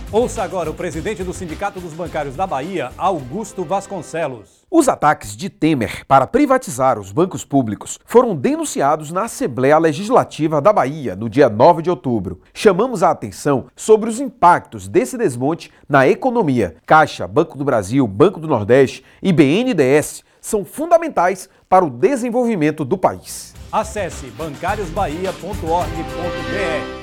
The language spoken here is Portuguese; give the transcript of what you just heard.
Ouça agora o presidente do Sindicato dos Bancários da Bahia, Augusto Vasconcelos. Os ataques de Temer para privatizar os bancos públicos foram denunciados na Assembleia Legislativa da Bahia no dia 9 de outubro. Chamamos a atenção sobre os impactos desse desmonte na economia. Caixa, Banco do Brasil, Banco do Nordeste e BNDES são fundamentais para o desenvolvimento do país. Acesse bancariosbahia.org.br.